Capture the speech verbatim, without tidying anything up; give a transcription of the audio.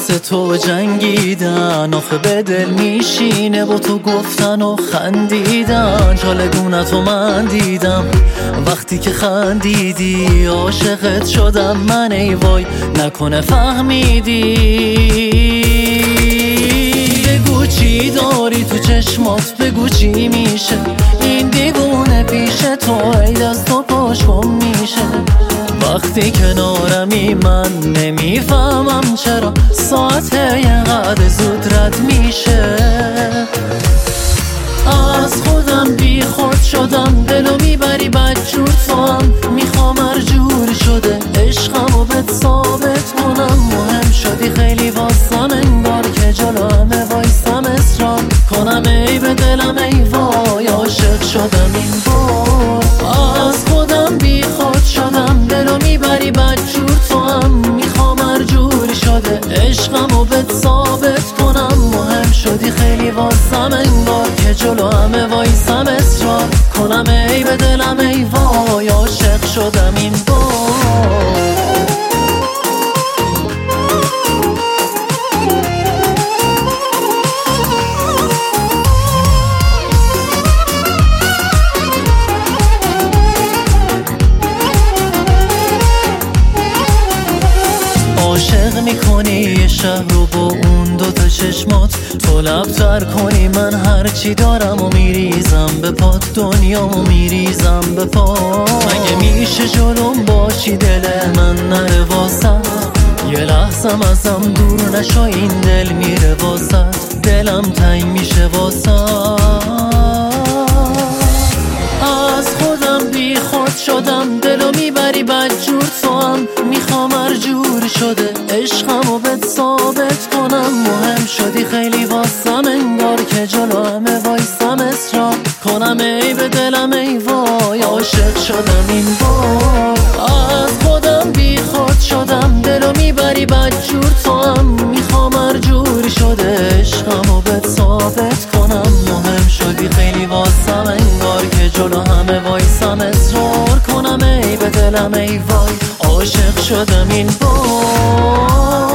واسه تو جنگیدن، آخه به دل میشینه با تو گفتن و خندیدن. چالگونتو من دیدم وقتی که خندیدی، عاشقت شدم من ای وای نکنه فهمیدی. بگو چی داری تو چشمات، بگو چی میشه این دیوونه پیش تو، ای دست و پاش گم میشه وقتی کنارمی. من نمیفهمم چرا ساعته یه قدر زود رد میشه. از خودم بی خود شدم، دلو میبری بدجور تو هم میخوام هر جور شده عشقمو بهت ثابت کنم. مهم شدی خیلی واسم، انگار که جلو همه وایسم اصرار کنم ای به دلم ای وای عاشق شدم این بار. از خودم بی خود شدم، دلو میبری بدجور تو هم میخوام هر جور شده عشقمو بهت ثابت کنم. مهم شدی خیلی واسم، انگار که جلو همه وایسم اصرار کنم ای به دلم ای وای عاشق شدم این بار. عاشق میکنی یه شهر رو با اون دوتا چشمات، تو لبتر کنی من هرچی دارم و میریزم به پات، دنیامو میریزم به پات. مگه میشه جلوم باشی دل من نره واسط، یه لحظم ازم دور نشو این دل میره واسط، دلم تنگ میشه واسط. از خودم بی خود شدم، دلو میبری بدجور تو هم میخوام هر جور شده عشقمو بهت ثابت کنم. مهم شدی خیلی واسم، انگار که جلو همه وایسم اصرار کنم ای به دلم ای وای عاشق شدم این بار. از خودم بی خود شدم، دلو میبری بدجور تو هم میخوام هر جور شده عشقمو بهت ثابت کنم. مهم شدی خیلی واسم، انگار که جلو همه وایسم اصرار کنم ای به دلم ای وای عاشق شدم این بار.